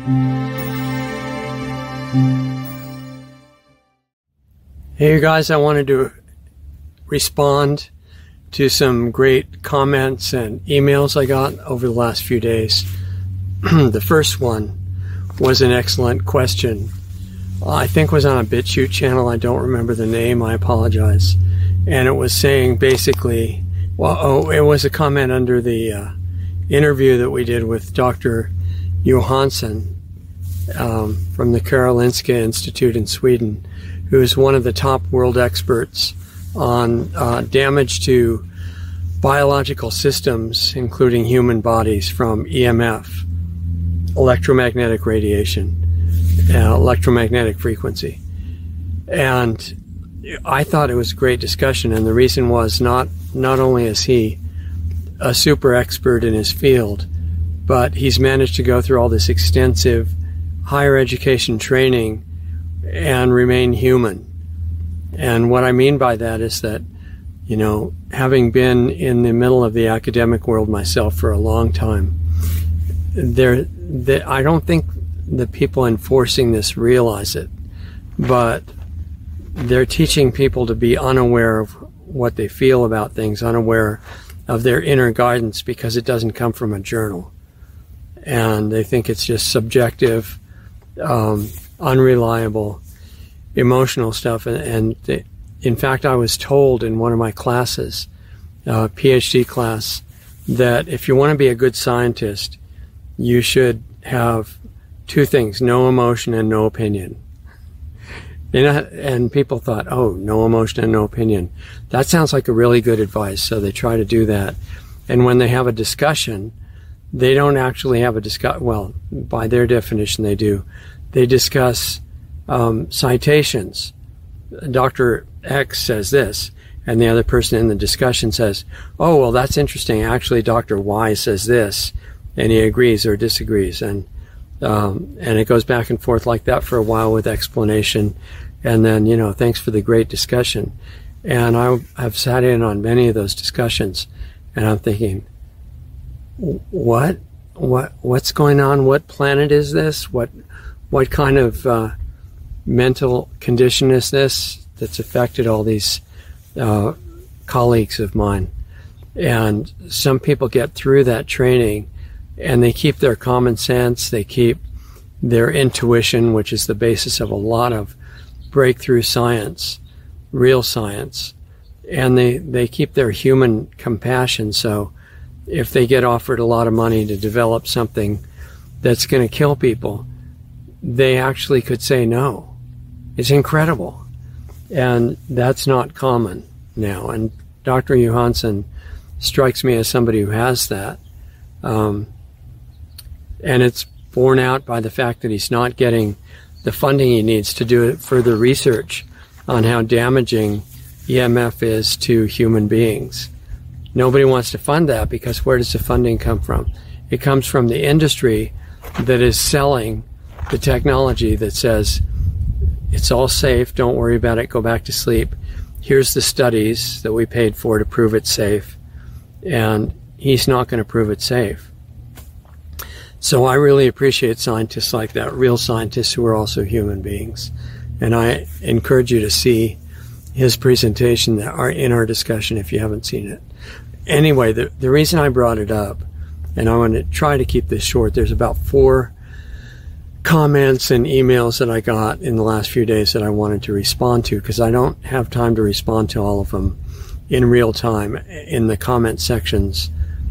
Hey, you guys, I wanted to respond to some great comments and emails I got over the last few days. The first one was an excellent question. I think it was on a BitChute channel. I don't remember the name. I apologize. And it was saying basically, it was a comment under the interview that we did with Dr. Johansson from the Karolinska Institute in Sweden, who is one of the top world experts on damage to biological systems, including human bodies, from EMF, electromagnetic radiation, electromagnetic frequency. And I thought it was a great discussion, and the reason was not only is he a super expert in his field, but he's managed to go through all this extensive higher education training and remain human. And what I mean by that is that, you know, having been in the middle of the academic world myself for a long time, I don't think the people enforcing this realize it, but they're teaching people to be unaware of what they feel about things, unaware of their inner guidance, because it doesn't come from a journal. And they think it's just subjective, unreliable, emotional stuff. In fact, I was told in one of my classes, PhD class, that if you want to be a good scientist, you should have two things: no emotion and no opinion. And people thought, oh, no emotion and no opinion. That sounds like a really good advice. So they try to do that. And when they have a discussion, they don't actually have a discussion. Well, by their definition, they do. They discuss citations. Dr. X says this, and the other person in the discussion says, oh, well, that's interesting. Actually, Dr. Y says this, and he agrees or disagrees. And it goes back and forth like that for a while with explanation. And then, you know, thanks for the great discussion. And I've sat in on many of those discussions, and I'm thinking, what's going on? What planet is this? What kind of mental condition is this that's affected all these colleagues of mine? And some people get through that training, and they keep their common sense, they keep their intuition, which is the basis of a lot of breakthrough science, real science, and they keep their human compassion. So if they get offered a lot of money to develop something that's going to kill people, they actually could say no. It's incredible. And that's not common now. And Dr. Johansson strikes me as somebody who has that. And it's borne out by the fact that he's not getting the funding he needs to do further research on how damaging EMF is to human beings. Nobody wants to fund that, because where does the funding come from? It comes from the industry that is selling the technology that says, it's all safe, don't worry about it, go back to sleep. Here's the studies that we paid for to prove it's safe. And he's not going to prove it safe. So I really appreciate scientists like that, real scientists who are also human beings. And I encourage you to see his presentation in our discussion if you haven't seen it. Anyway, the reason I brought it up, and I'm going to try to keep this short, there's about 4 comments and emails that I got in the last few days that I wanted to respond to, because I don't have time to respond to all of them in real time in the comment sections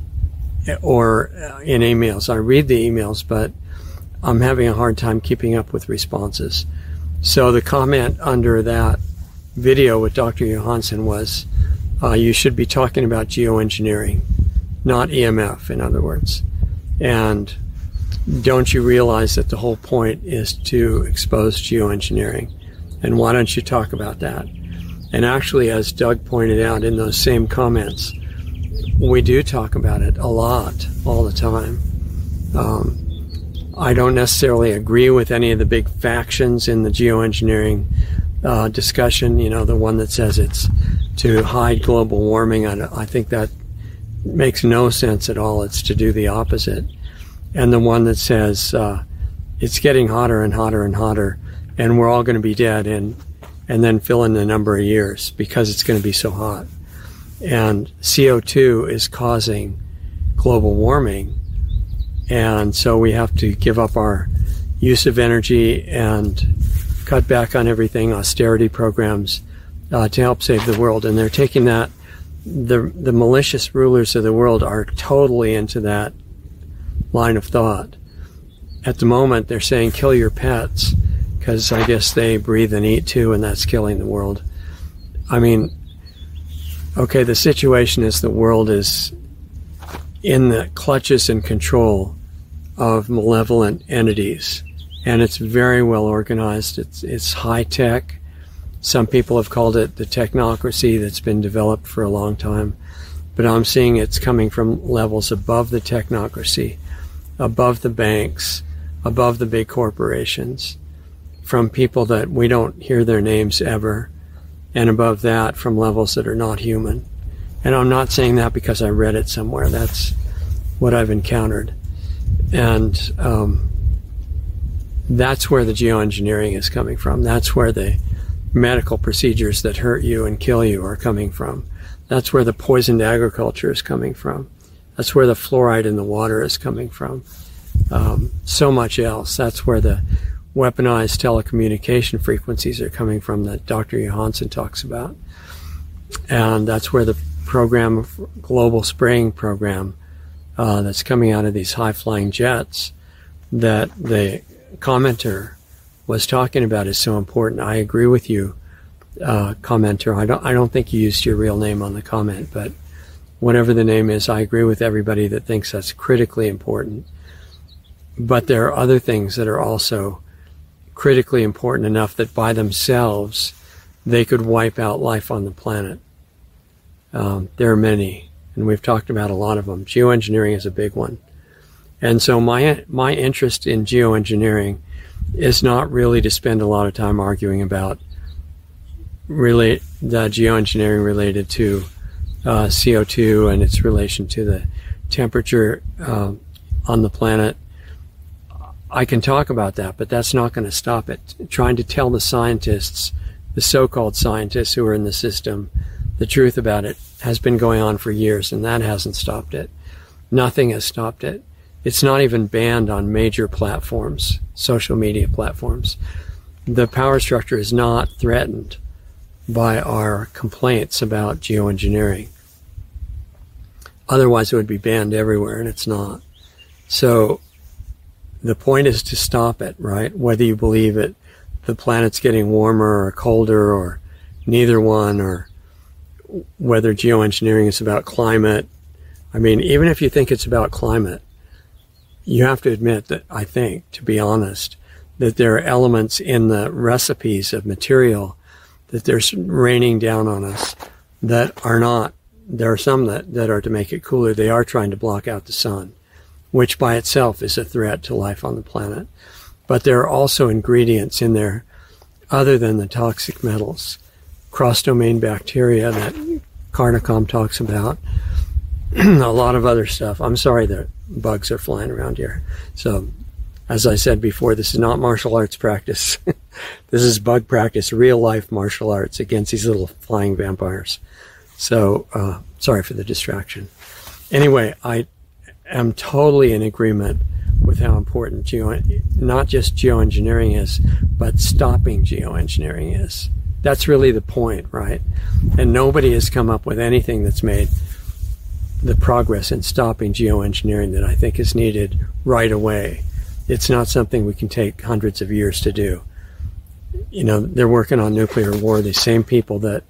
or in emails. I read the emails, but I'm having a hard time keeping up with responses. So the comment under that video with Dr. Johansson was, you should be talking about geoengineering, not EMF, in other words. And don't you realize that the whole point is to expose geoengineering? And why don't you talk about that? And actually, as Doug pointed out in those same comments, we do talk about it a lot, all the time. I don't necessarily agree with any of the big factions in the geoengineering discussion. You know, the one that says it's to hide global warming. I think that makes no sense at all. It's to do the opposite. And the one that says it's getting hotter and hotter and hotter, and we're all going to be dead and then fill in the number of years because it's going to be so hot. And CO2 is causing global warming, and so we have to give up our use of energy and cut back on everything, austerity programs, to help save the world. And they're taking that, the malicious rulers of the world are totally into that line of thought. At the moment, they're saying kill your pets, because I guess they breathe and eat too, and that's killing the world. I mean, okay, the situation is the world is in the clutches and control of malevolent entities, and it's very well organized. It's high tech. Some people have called it the technocracy that's been developed for a long time, but I'm seeing it's coming from levels above the technocracy, above the banks, above the big corporations, from people that we don't hear their names ever, and above that from levels that are not human. And I'm not saying that because I read it somewhere. That's what I've encountered. And that's where the geoengineering is coming from. That's where the medical procedures that hurt you and kill you are coming from. That's where the poisoned agriculture is coming from. That's where the fluoride in the water is coming from. So much else. That's where the weaponized telecommunication frequencies are coming from that Dr. Johansson talks about. And that's where the program, global spraying program, that's coming out of these high-flying jets that the commenter was talking about is so important. I agree with you, commenter. I don't think you used your real name on the comment, but whatever the name is, I agree with everybody that thinks that's critically important. But there are other things that are also critically important enough that by themselves they could wipe out life on the planet. There are many, and we've talked about a lot of them. Geoengineering is a big one. And so my interest in geoengineering is not really to spend a lot of time arguing about the geoengineering related to CO2 and its relation to the temperature on the planet. I can talk about that, but that's not going to stop it. Trying to tell the scientists, the so-called scientists who are in the system, the truth about it has been going on for years, and that hasn't stopped it. Nothing has stopped it. It's not even banned on major platforms, social media platforms. The power structure is not threatened by our complaints about geoengineering. Otherwise, it would be banned everywhere, and it's not. So the point is to stop it, right? Whether you believe it, the planet's getting warmer or colder or neither one, or whether geoengineering is about climate. I mean, even if you think it's about climate, you have to admit that, I think, to be honest, that there are elements in the recipes of material that they're raining down on us that are not. There are some that are to make it cooler. They are trying to block out the sun, which by itself is a threat to life on the planet. But there are also ingredients in there other than the toxic metals, cross-domain bacteria that Carnicom talks about, a lot of other stuff. I'm sorry that bugs are flying around here. So, as I said before, this is not martial arts practice. This is bug practice, real-life martial arts against these little flying vampires. So, sorry for the distraction. Anyway, I am totally in agreement with how important not just geoengineering is, but stopping geoengineering is. That's really the point, right? And nobody has come up with anything that's made the progress in stopping geoengineering that I think is needed right away. It's not something we can take hundreds of years to do. You know, they're working on nuclear war. The same people that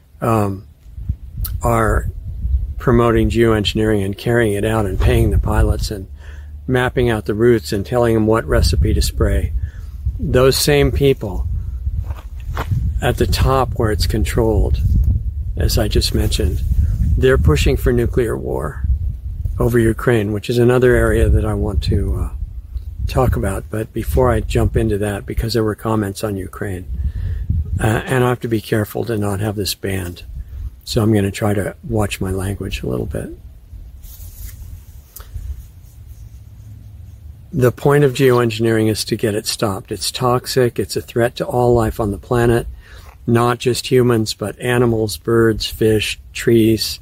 are promoting geoengineering and carrying it out and paying the pilots and mapping out the routes and telling them what recipe to spray. Those same people at the top where it's controlled, as I just mentioned, they're pushing for nuclear war over Ukraine, which is another area that I want to talk about. But before I jump into that, because there were comments on Ukraine, and I have to be careful to not have this banned, so I'm going to try to watch my language a little bit. The point of geoengineering is to get it stopped. It's toxic. It's a threat to all life on the planet, not just humans, but animals, birds, fish, trees,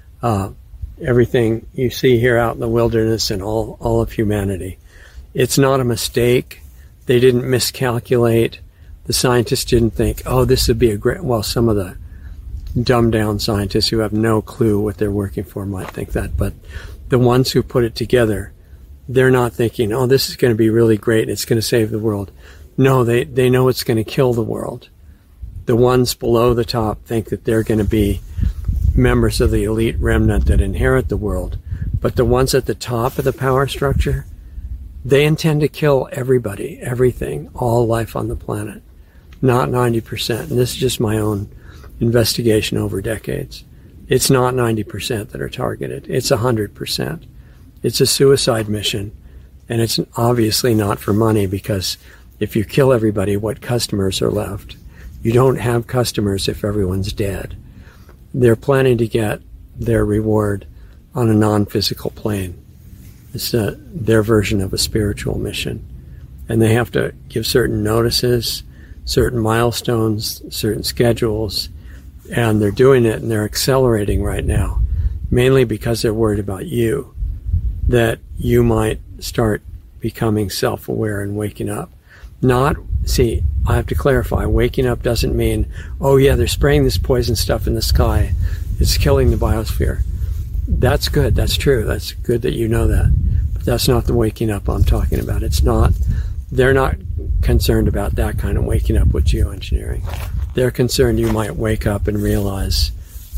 everything you see here out in the wilderness and all of humanity. It's not a mistake. They didn't miscalculate. The scientists didn't think, oh, this would be a great, well, some of the dumbed down scientists who have no clue what they're working for might think that, but the ones who put it together, they're not thinking, oh, this is going to be really great, it's going to save the world. No, they know it's going to kill the world. The ones below the top think that they're going to be members of the elite remnant that inherit the world. But the ones at the top of the power structure, they intend to kill everybody, everything, all life on the planet. Not 90%. And this is just my own investigation over decades. It's not 90% that are targeted. It's 100%. It's a suicide mission, and it's obviously not for money, because if you kill everybody, what customers are left? You don't have customers if everyone's dead. They're planning to get their reward on a non-physical plane. It's their version of a spiritual mission. And they have to give certain notices, certain milestones, certain schedules, and they're doing it, and they're accelerating right now, mainly because they're worried about you, that you might start becoming self-aware and waking up. See, I have to clarify, waking up doesn't mean, oh yeah, they're spraying this poison stuff in the sky, it's killing the biosphere. That's good, that's true, that's good that you know that. But that's not the waking up I'm talking about. They're not concerned about that kind of waking up with geoengineering. They're concerned you might wake up and realize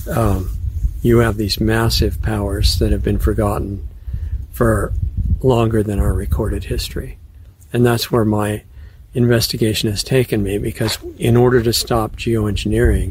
you have these massive powers that have been forgotten for longer than our recorded history. And that's where my investigation has taken me, because in order to stop geoengineering,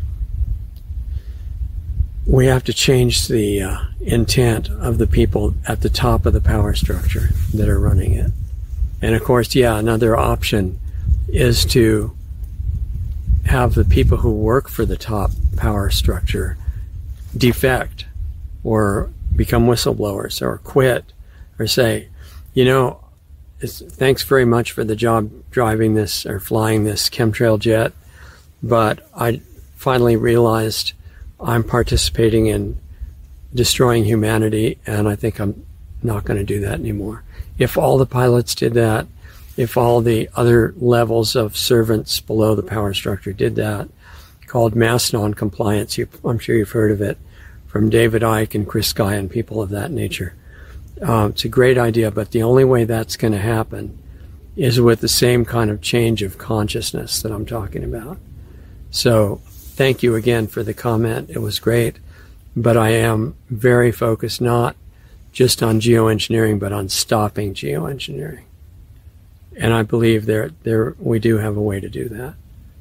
we have to change the intent of the people at the top of the power structure that are running it. And of course, yeah, another option is to have the people who work for the top power structure defect or become whistleblowers or quit or say, you know, thanks very much for the job driving this or flying this chemtrail jet, but I finally realized I'm participating in destroying humanity, and I think I'm not going to do that anymore. If all the pilots did that, if all the other levels of servants below the power structure did that, called mass non-compliance, I'm sure you've heard of it, from David Icke and Chris Sky and people of that nature. It's a great idea, but the only way that's going to happen is with the same kind of change of consciousness that I'm talking about. So thank you again for the comment. It was great. But I am very focused not just on geoengineering, but on stopping geoengineering. And I believe we do have a way to do that.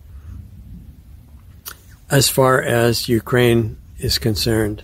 As far as Ukraine is concerned,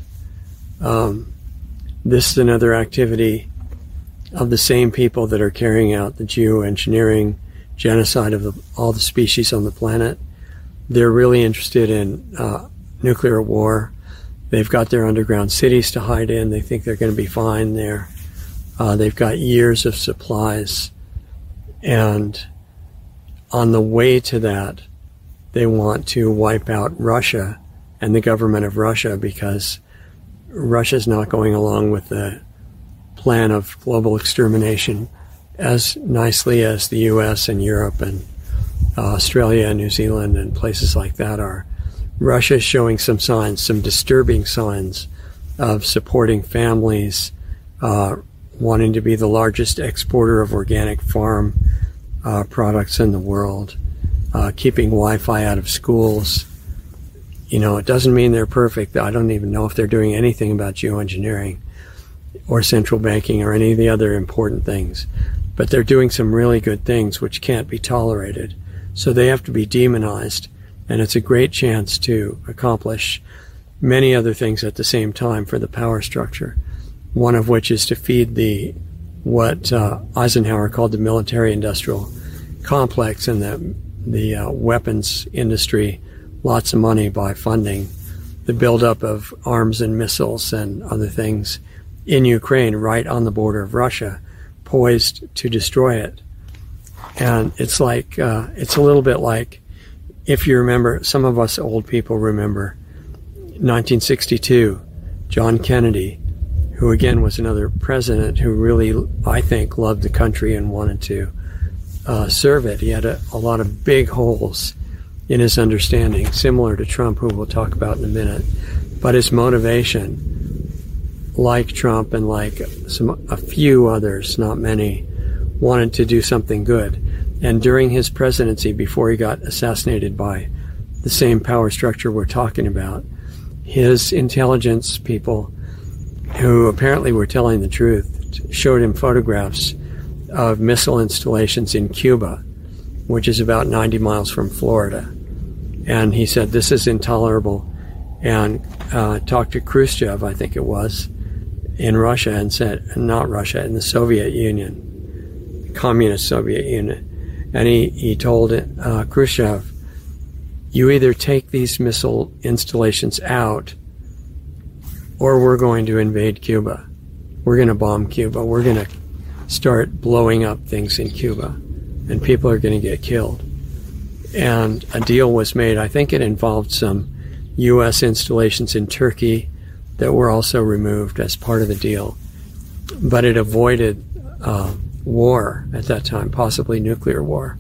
this is another activity of the same people that are carrying out the geoengineering genocide of all the species on the planet. They're really interested in nuclear war. They've got their underground cities to hide in. They think they're going to be fine there. They've got years of supplies. And on the way to that, they want to wipe out Russia and the government of Russia, because Russia's not going along with the plan of global extermination as nicely as the US and Europe and Australia and New Zealand and places like that are. Russia is showing some signs, some disturbing signs of supporting families, wanting to be the largest exporter of organic farm products in the world, keeping Wi-Fi out of schools. You know, it doesn't mean they're perfect. I don't even know if they're doing anything about geoengineering or central banking or any of the other important things. But they're doing some really good things which can't be tolerated. So they have to be demonized. And it's a great chance to accomplish many other things at the same time for the power structure. One of which is to feed what Eisenhower called the military-industrial complex and the weapons industry lots of money by funding the buildup of arms and missiles and other things in Ukraine right on the border of Russia, poised to destroy it. And it's like, it's a little bit like, if you remember, some of us old people remember 1962, John Kennedy, who again was another president who really, I think, loved the country and wanted to serve it. He had a lot of big holes in his understanding, similar to Trump, who we'll talk about in a minute. But his motivation, like Trump and like a few others, not many, wanted to do something good. And during his presidency, before he got assassinated by the same power structure we're talking about, his intelligence people, who apparently were telling the truth, showed him photographs of missile installations in Cuba, which is about 90 miles from Florida. And he said, this is intolerable, and talked to Khrushchev, I think it was, in Russia, and said, not Russia, in the Soviet Union, Communist Soviet Union. And he told Khrushchev, you either take these missile installations out, or we're going to invade Cuba. We're going to bomb Cuba. We're going to start blowing up things in Cuba, and people are going to get killed. And a deal was made. I think it involved some U.S. installations in Turkey that were also removed as part of the deal. But it avoided war at that time, possibly nuclear war.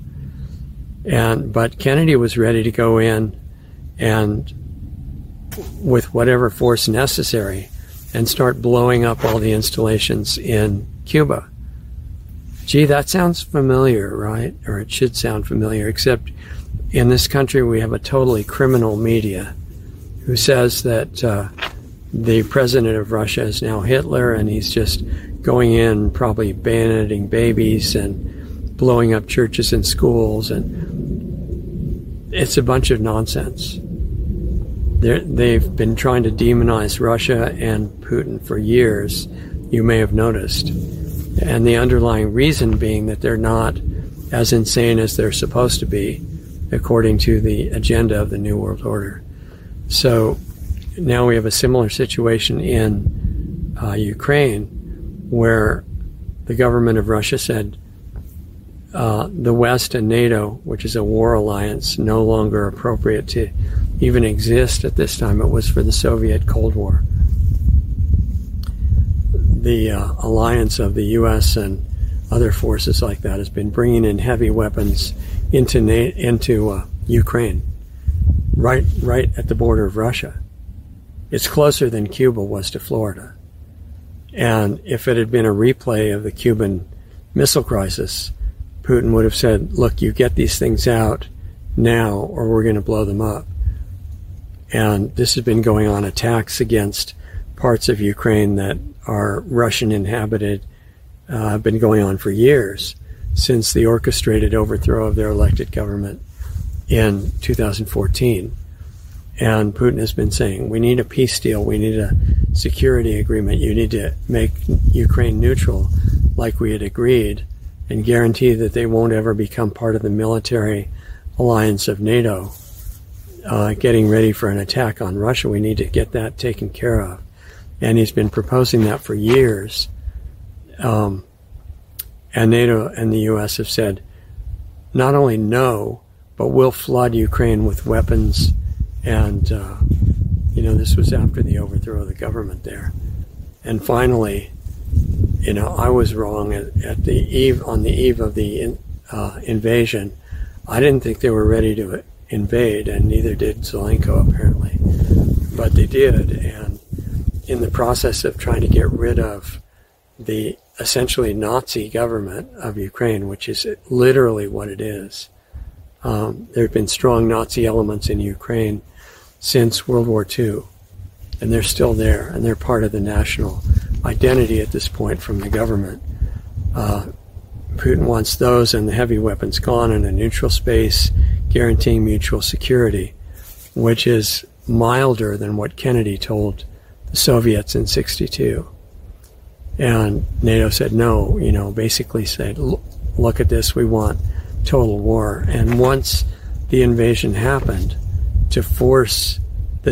But Kennedy was ready to go in and with whatever force necessary and start blowing up all the installations in Cuba. Gee, that sounds familiar, right? Or it should sound familiar, except in this country we have a totally criminal media who says that the president of Russia is now Hitler, and he's just going in, probably bayoneting babies and blowing up churches and schools, and it's a bunch of nonsense. They've been trying to demonize Russia and Putin for years, you may have noticed. And the underlying reason being that they're not as insane as they're supposed to be, according to the agenda of the New World Order. So now we have a similar situation in Ukraine, where the government of Russia said the West and NATO, which is a war alliance, no longer appropriate to even exist at this time. It was for the Soviet Cold War. The alliance of the U.S. and other forces like that has been bringing in heavy weapons into Ukraine, right at the border of Russia. It's closer than Cuba was to Florida. And if it had been a replay of the Cuban Missile Crisis, Putin would have said, look, you get these things out now or we're going to blow them up. And this has been going on, attacks against parts of Ukraine that are Russian inhabited, have been going on for years, since the orchestrated overthrow of their elected government in 2014. And Putin has been saying, we need a peace deal, we need a security agreement, you need to make Ukraine neutral like we had agreed, and guarantee that they won't ever become part of the military alliance of NATO, getting ready for an attack on Russia. We need to get that taken care of. And he's been proposing that for years. And NATO and the U.S. have said, not only no, but we'll flood Ukraine with weapons. And, this was after the overthrow of the government there. And finally, I was wrong on the eve of the invasion. I didn't think they were ready to invade, and neither did Zelenko apparently. But they did, and in the process of trying to get rid of the essentially Nazi government of Ukraine, which is literally what it is. There have been strong Nazi elements in Ukraine since World War II, and they're still there, and they're part of the national identity at this point from the government. Putin wants those and the heavy weapons gone in a neutral space, guaranteeing mutual security, which is milder than what Kennedy told the Soviets in '62. And NATO said no, basically said, look at this, we want total war. And once the invasion happened, to force the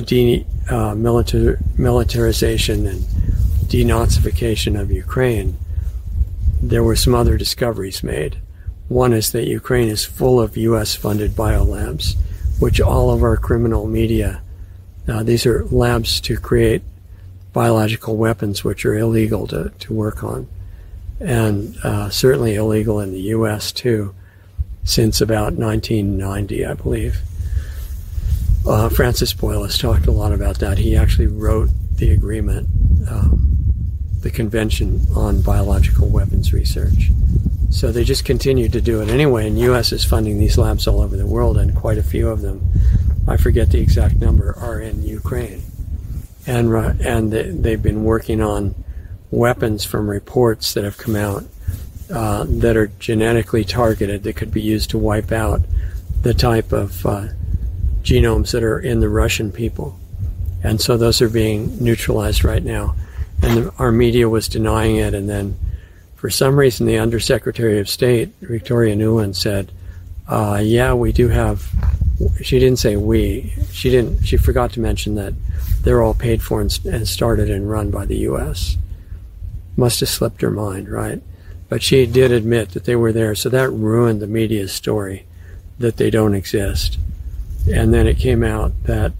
militarization and denazification of Ukraine, there were some other discoveries made. One is that Ukraine is full of U.S.-funded biolabs, which all of our criminal media, these are labs to create biological weapons which are illegal to work on, and certainly illegal in the U.S. too, since about 1990, I believe. Francis Boyle has talked a lot about that. He actually wrote the agreement, the Convention on Biological Weapons Research. So they just continue to do it anyway, and U.S. is funding these labs all over the world, and quite a few of them, I forget the exact number, are in Ukraine. And they've been working on weapons from reports that have come out that are genetically targeted that could be used to wipe out the type of genomes that are in the Russian people. And so those are being neutralized right now. And our media was denying it, and then for some reason the Undersecretary of State, Victoria Nuland, said, yeah, we do have, she didn't say we, she forgot to mention that they're all paid for and started and run by the U.S. Must have slipped her mind, right? But she did admit that they were there, so that ruined the media's story that they don't exist. And then it came out that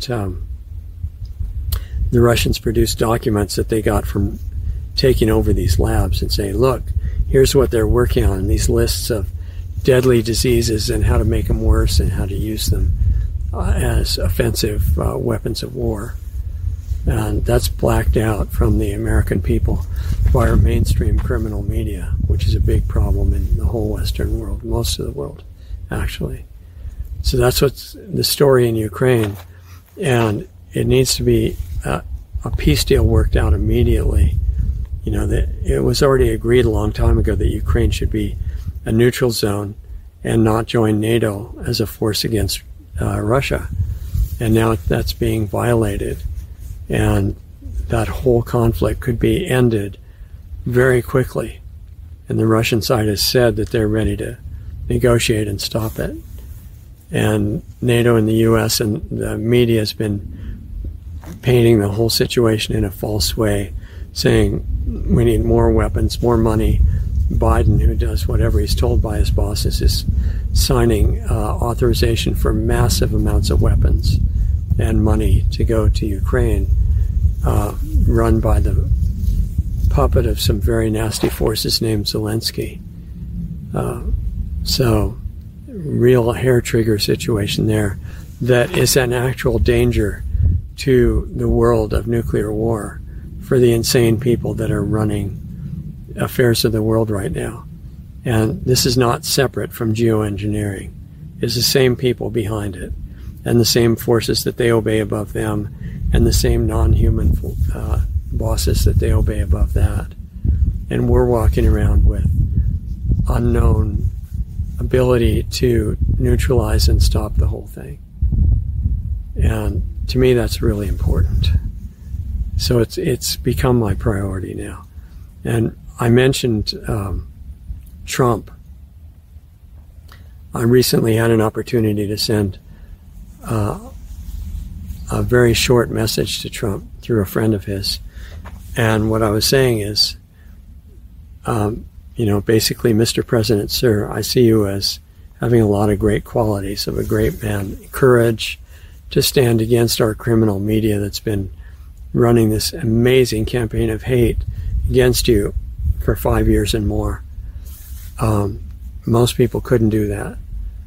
the Russians produced documents that they got from taking over these labs and saying, look, here's what they're working on, these lists of deadly diseases and how to make them worse and how to use them as offensive weapons of war. And that's blacked out from the American people by our mainstream criminal media, which is a big problem in the whole Western world, most of the world, actually. So that's what's the story in Ukraine. And it needs to be a peace deal worked out immediately. You know, it was already agreed a long time ago that Ukraine should be a neutral zone and not join NATO as a force against Russia. And now that's being violated. And that whole conflict could be ended very quickly. And the Russian side has said that they're ready to negotiate and stop it. And NATO and the U.S. and the media has been painting the whole situation in a false way, saying we need more weapons, more money. Biden, who does whatever he's told by his bosses, is signing authorization for massive amounts of weapons and money to go to Ukraine, run by the puppet of some very nasty forces named Zelensky. So, real hair trigger situation there that is an actual danger to the world of nuclear war for the insane people that are running affairs of the world right now. And this is not separate from geoengineering. It's the same people behind it, and the same forces that they obey above them, and the same non-human bosses that they obey above that. And we're walking around with unknown ability to neutralize and stop the whole thing. And to me, that's really important. So it's become my priority now. And I mentioned Trump. I recently had an opportunity to send a very short message to Trump through a friend of his. And what I was saying is, basically, Mr. President, sir, I see you as having a lot of great qualities of a great man, courage to stand against our criminal media that's been running this amazing campaign of hate against you for 5 years and more. Most people couldn't do that.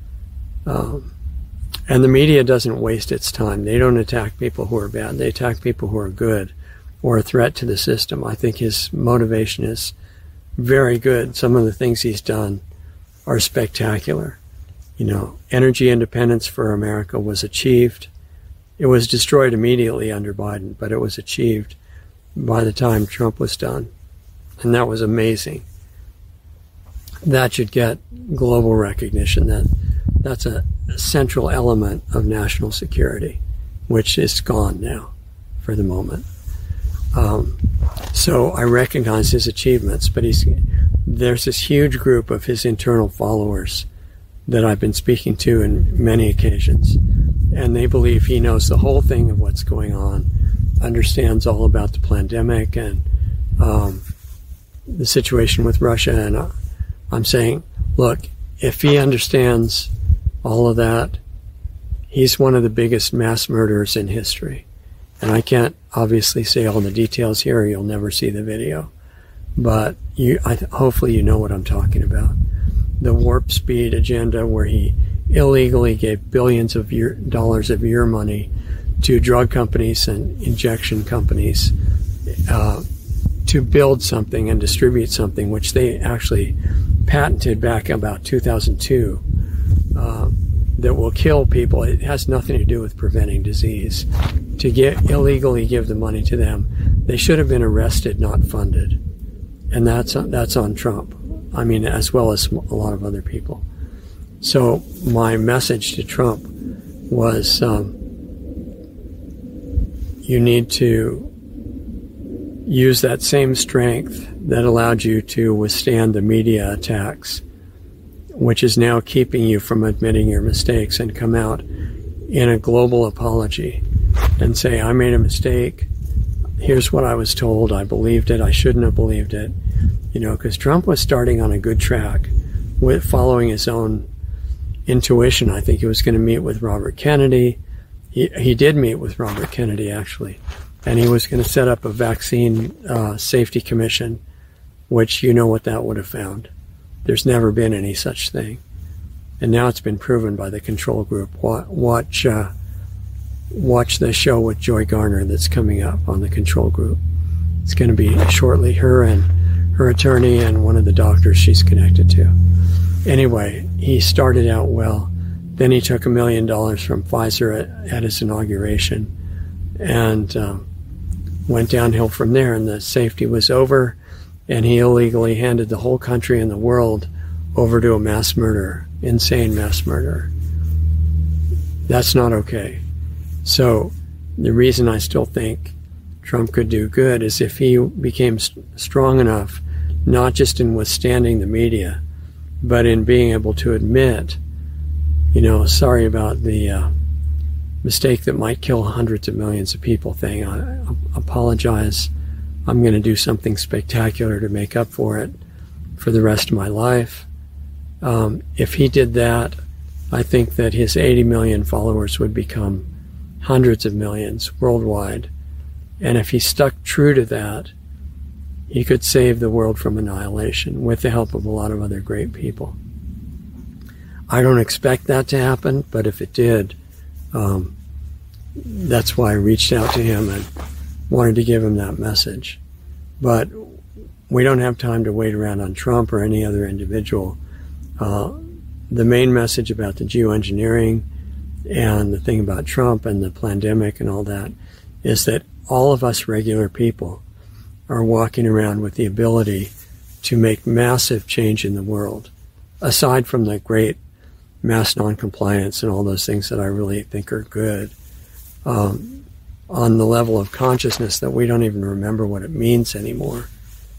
And the media doesn't waste its time. They don't attack people who are bad. They attack people who are good or a threat to the system. I think his motivation is very good. Some of the things he's done are spectacular. You know, energy independence for America was achieved. It was destroyed immediately under Biden, but it was achieved by the time Trump was done. And that was amazing. That should get global recognition. That's a central element of national security, which is gone now for the moment. So I recognize his achievements, but there's this huge group of his internal followers that I've been speaking to in many occasions, and they believe he knows the whole thing of what's going on, understands all about the pandemic, and the situation with Russia, and I'm saying, look, if he understands all of that, he's one of the biggest mass murderers in history. And I can't obviously say all the details here, or you'll never see the video. But hopefully you know what I'm talking about. The warp speed agenda, where he illegally gave billions of dollars of your money to drug companies and injection companies to build something and distribute something, which they actually patented back about 2002, that will kill people. It has nothing to do with preventing disease. To illegally give the money to them, they should have been arrested, not funded. And that's on Trump. I mean, as well as a lot of other people. So my message to Trump was, you need to use that same strength that allowed you to withstand the media attacks, which is now keeping you from admitting your mistakes, and come out in a global apology and say, I made a mistake. Here's what I was told. I believed it. I shouldn't have believed it. Because Trump was starting on a good track with following his own intuition. I think he was going to meet with Robert Kennedy. He did meet with Robert Kennedy, actually. And he was going to set up a vaccine safety commission, which you know what that would have found. There's never been any such thing. And now it's been proven by the control group. Watch the show with Joy Garner that's coming up on the control group. It's going to be shortly, her and her attorney and one of the doctors she's connected to. Anyway, he started out well. Then he took $1 million from Pfizer at his inauguration and went downhill from there, and the safety was over, and he illegally handed the whole country and the world over to a mass murderer, insane mass murderer. That's not okay. So the reason I still think Trump could do good is if he became strong enough, not just in withstanding the media, but in being able to admit, sorry about the mistake that might kill hundreds of millions of people thing. I apologize. I'm going to do something spectacular to make up for it for the rest of my life. If he did that, I think that his 80 million followers would become hundreds of millions worldwide. And if he stuck true to that, he could save the world from annihilation with the help of a lot of other great people. I don't expect that to happen, but if it did, that's why I reached out to him and wanted to give him that message. But we don't have time to wait around on Trump or any other individual. The main message about the geoengineering and the thing about Trump and the pandemic and all that is that all of us regular people are walking around with the ability to make massive change in the world, aside from the great mass noncompliance and all those things that I really think are good, on the level of consciousness that we don't even remember what it means anymore.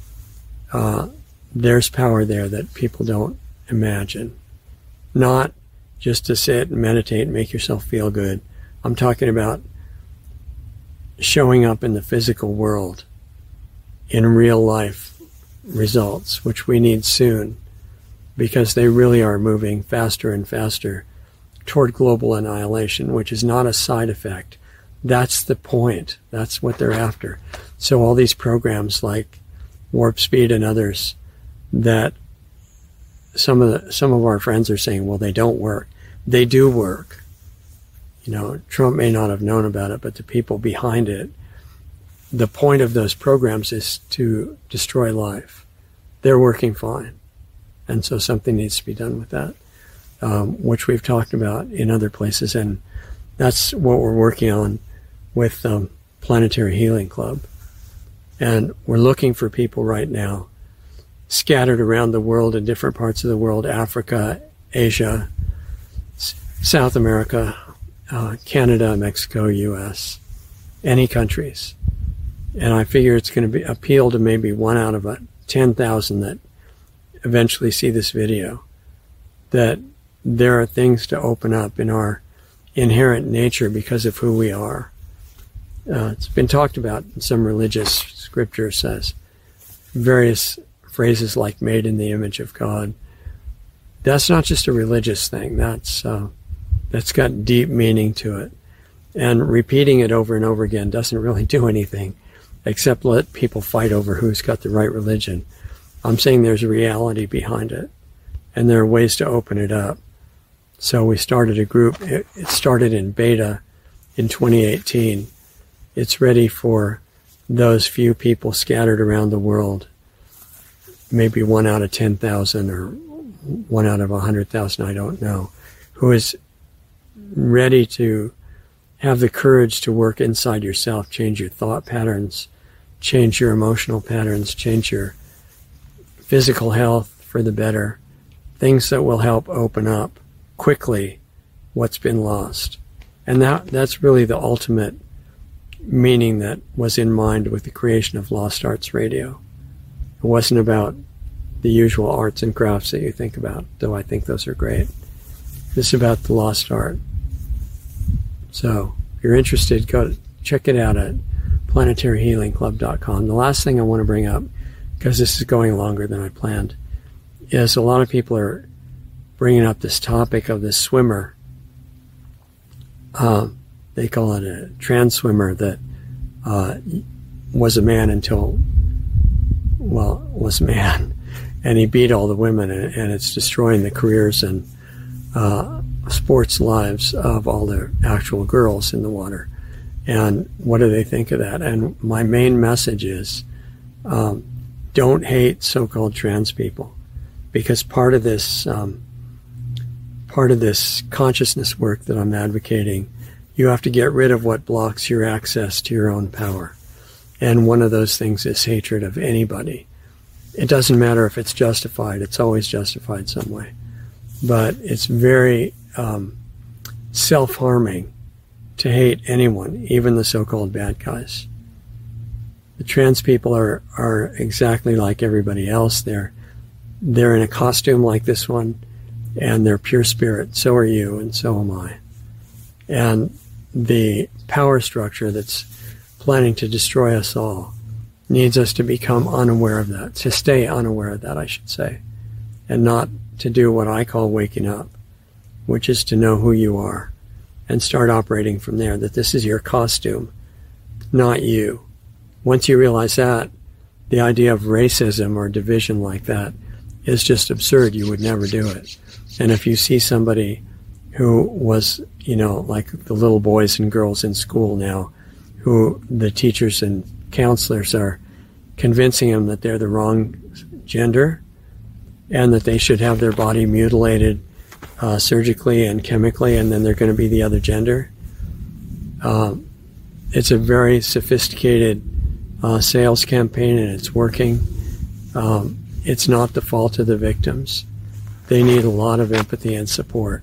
There's power there that people don't imagine. Not just to sit and meditate and make yourself feel good. I'm talking about showing up in the physical world in real life results, which we need soon, because they really are moving faster and faster toward global annihilation, which is not a side effect. That's the point. That's what they're after. So all these programs like Warp Speed and others that some of our friends are saying, well, they don't work. They do work. Trump may not have known about it, but the people behind it, the point of those programs is to destroy life. They're working fine. And so something needs to be done with that, which we've talked about in other places. And that's what we're working on with Planetary Healing Club. And we're looking for people right now scattered around the world in different parts of the world, Africa, Asia, South America, Canada, Mexico, US, any countries. And I figure it's going to appeal to maybe 1 out of 10,000 that eventually see this video, that there are things to open up in our inherent nature because of who we are. It's been talked about in some religious scripture, says various phrases like made in the image of God. That's not just a religious thing. That's got deep meaning to it. And repeating it over and over again doesn't really do anything except let people fight over who's got the right religion. I'm saying there's a reality behind it, and there are ways to open it up. So we started a group. It started in beta in 2018. It's ready for those few people scattered around the world, maybe 1 out of 10,000 or 1 out of 100,000, I don't know, who is ready to have the courage to work inside yourself, change your thought patterns, change your emotional patterns, change your physical health for the better, things that will help open up quickly what's been lost. And that's really the ultimate meaning that was in mind with the creation of Lost Arts Radio. It wasn't about the usual arts and crafts that you think about, though I think those are great. This is about the lost art. So if you're interested, go check it out at planetaryhealingclub.com. The last thing I want to bring up, because this is going longer than I planned, is a lot of people are bringing up this topic of this swimmer. They call it a trans swimmer that was a man until, well, was a man. And he beat all the women, and it's destroying the careers and sports lives of all the actual girls in the water. And what do they think of that? And my main message is, don't hate so-called trans people, because part of this consciousness work that I'm advocating, you have to get rid of what blocks your access to your own power. And one of those things is hatred of anybody. It doesn't matter if it's justified. It's always justified some way. But it's very self-harming to hate anyone, even the so-called bad guys. The trans people are exactly like everybody else. They're in a costume like this one, and they're pure spirit. So are you, and so am I. And the power structure that's planning to destroy us all needs us to become unaware of that, to stay unaware of that, I should say, and not to do what I call waking up, which is to know who you are and start operating from there, that this is your costume, not you. Once you realize that, the idea of racism or division like that is just absurd. You would never do it. And if you see somebody who was, like the little boys and girls in school now, who the teachers and counselors are convincing them that they're the wrong gender and that they should have their body mutilated surgically and chemically, and then they're going to be the other gender. It's a very sophisticated sales campaign, and it's working. It's not the fault of the victims. They need a lot of empathy and support.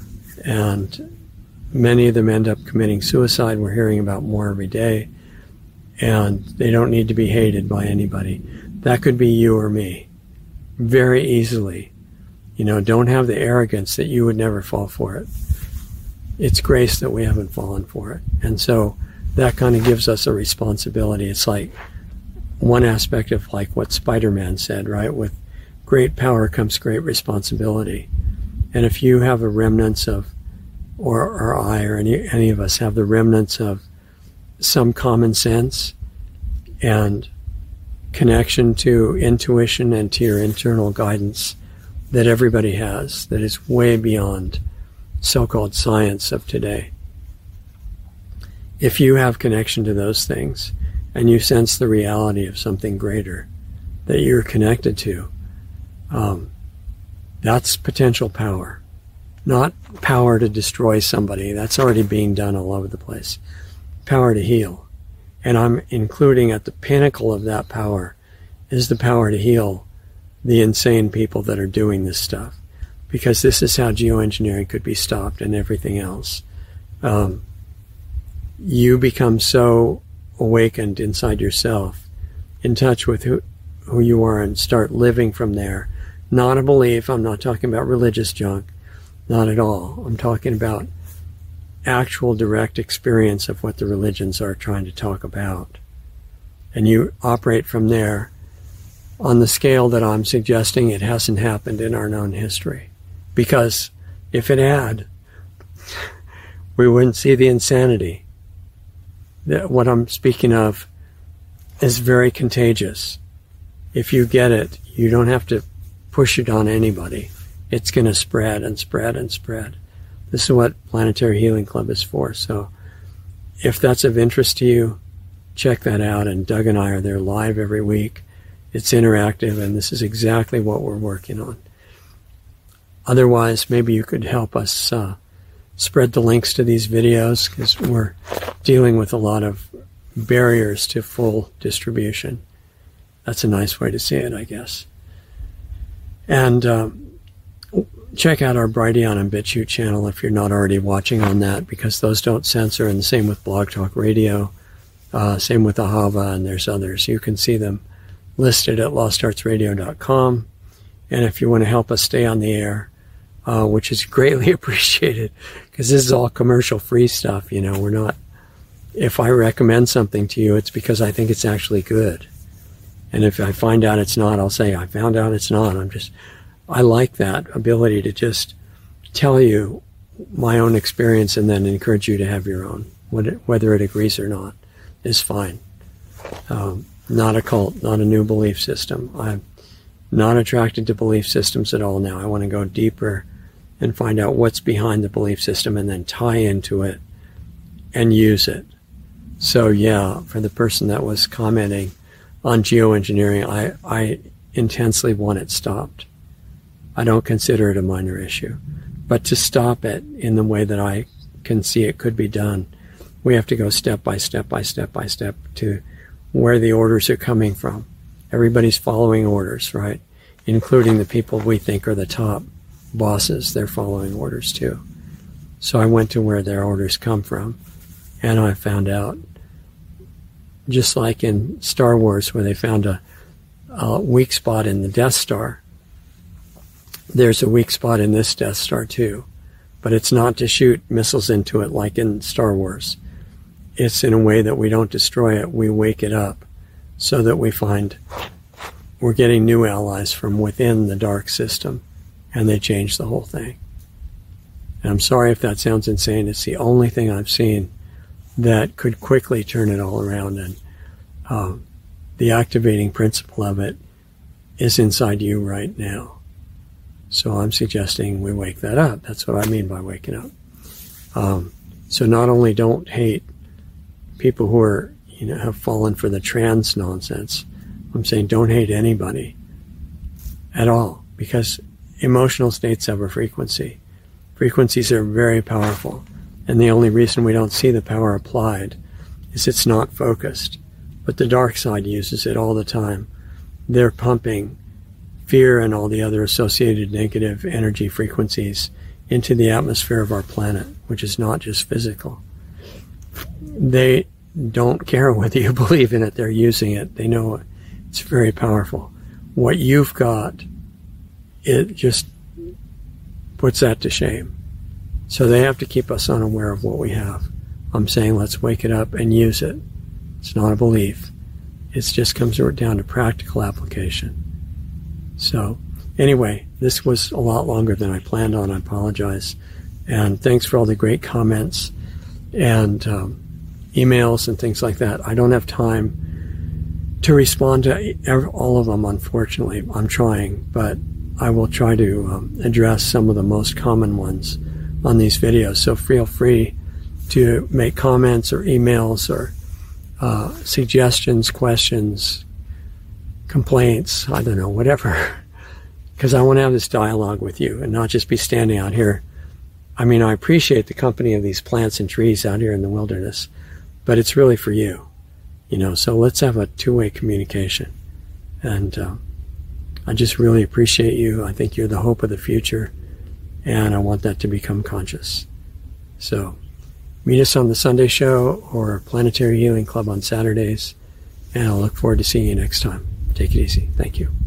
And many of them end up committing suicide. We're hearing about more every day. And they don't need to be hated by anybody. That could be you or me very easily. Don't have the arrogance that you would never fall for it. It's grace that we haven't fallen for it. And so that kind of gives us a responsibility. It's like one aspect of like what Spider-Man said, right? With great power comes great responsibility. And if you have a remnants of, or I or any of us have the remnants of some common sense and connection to intuition and to your internal guidance that everybody has, that is way beyond so-called science of today. If you have connection to those things and you sense the reality of something greater that you're connected to, that's potential power. Not power to destroy somebody. That's already being done all over the place. Power to heal. And I'm including at the pinnacle of that power is the power to heal the insane people that are doing this stuff. Because this is how geoengineering could be stopped and everything else. You become so awakened inside yourself, in touch with who you are, and start living from there. Not a belief. I'm not talking about religious junk. Not at all. I'm talking about actual direct experience of what the religions are trying to talk about. And you operate from there. on the scale that I'm suggesting, it hasn't happened in our known history. Because if it had, we wouldn't see the insanity. What I'm speaking of is very contagious. If you get it, you don't have to push it on anybody. It's going to spread and spread and spread. This is what Planetary Healing Club is for. So if that's of interest to you, check that out. And Doug and I are there live every week. It's interactive, and this is exactly what we're working on. Otherwise, maybe you could help us spread the links to these videos, because we're dealing with a lot of barriers to full distribution. That's a nice way to say it, I guess. And check out our Brighteon and BitChute channel if you're not already watching on that, because those don't censor, and the same with Blog Talk Radio, same with Ahava, and there's others. You can see them listed at lostartsradio.com. And if you want to help us stay on the air, which is greatly appreciated, because this is all commercial-free stuff. You know, we're not, if I recommend something to you, it's because I think it's actually good. And if I find out it's not, I'll say, I found out it's not. I like that ability to just tell you my own experience and then encourage you to have your own. Whether it agrees or not is fine. Not a cult, not a new belief system. I'm not attracted to belief systems at all now. I want to go deeper and find out what's behind the belief system and then tie into it and use it. So yeah, for the person that was commenting on geoengineering, I intensely want it stopped. I don't consider it a minor issue. But to stop it in the way that I can see it could be done, we have to go step by step by step by step to where the orders are coming from. Everybody's following orders, right? Including the people we think are the top bosses. They're following orders too. So I went to where their orders come from, and I found out, just like in Star Wars where they found a weak spot in the Death Star, there's a weak spot in this Death Star too. But it's not to shoot missiles into it like in Star Wars. It's in a way that we don't destroy it, we wake it up so that we find we're getting new allies from within the dark system, and they change the whole thing. And I'm sorry if that sounds insane. It's the only thing I've seen that could quickly turn it all around, and the activating principle of it is inside you right now. So I'm suggesting we wake that up. That's what I mean by waking up. So not only don't hate people who are, have fallen for the trans nonsense, I'm saying don't hate anybody at all, because emotional states have a frequency. Frequencies are very powerful, and the only reason we don't see the power applied is it's not focused. But the dark side uses it all the time. They're pumping fear and all the other associated negative energy frequencies into the atmosphere of our planet, which is not just physical. They don't care whether you believe in it, they're using it. They know it's very powerful. What you've got, it just puts that to shame. So they have to keep us unaware of what we have. I'm saying let's wake it up and use it. It's not a belief. It just comes down to practical application. So anyway, this was a lot longer than I planned on. I apologize. And thanks for all the great comments and emails and things like that. I don't have time to respond to all of them, unfortunately. I'm trying, but I will try to address some of the most common ones on these videos. So feel free to make comments or emails or suggestions, questions, complaints, I don't know, whatever. Because I want to have this dialogue with you and not just be standing out here. I mean, I appreciate the company of these plants and trees out here in the wilderness, but it's really for you, so let's have a two-way communication. And I just really appreciate you. I think you're the hope of the future, and I want that to become conscious. So meet us on the Sunday show or Planetary Healing Club on Saturdays, and I'll look forward to seeing you next time. Take it easy. Thank you.